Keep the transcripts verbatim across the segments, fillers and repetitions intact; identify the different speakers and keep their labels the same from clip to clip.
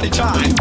Speaker 1: party time.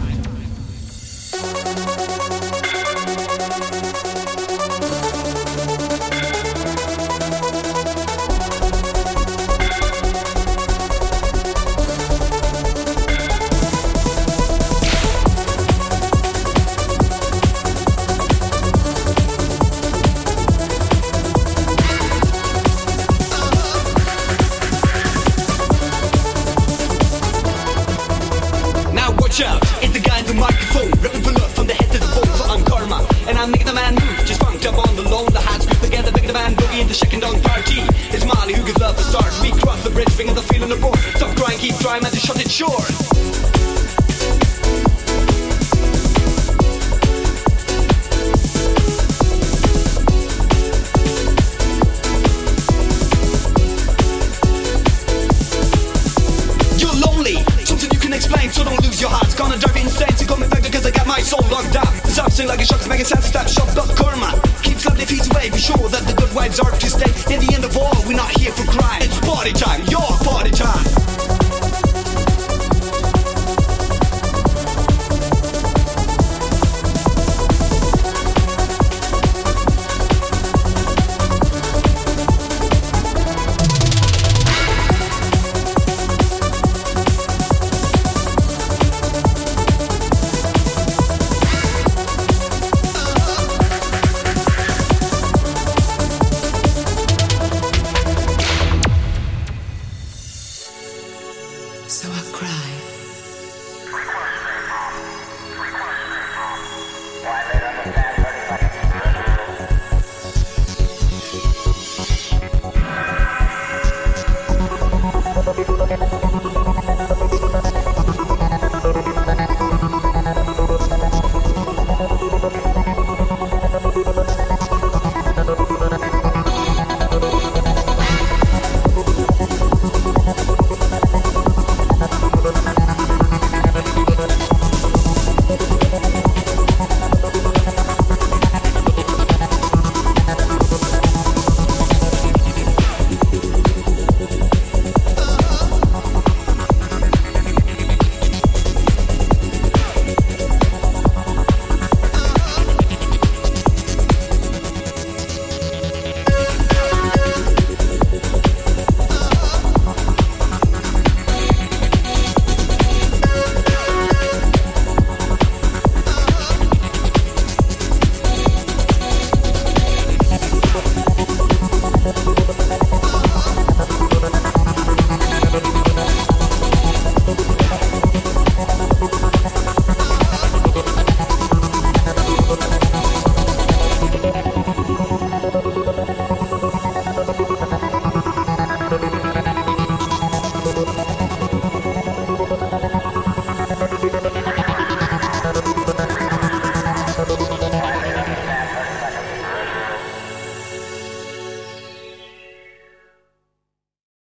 Speaker 2: It's the guy in the microphone, ripping for love from the head to the bone, for I'm karma. And I'm making the man move, just funked up on the loan. The hats group together, making the man boogie in the shaking down party. It's Molly who gives love the start. We cross the bridge, bringing the feeling aboard. Stop crying, keep trying, man, to shut it short. Explain, so don't lose your heart. It's gonna drive you insane, so call me back because I got my soul locked up. Stop sing like a shock, making sense, stop, shop, up karma. Keep slightly feet away, be sure that the good vibes are to stay. In the end of all, we're not here for crime. It's party time, yo.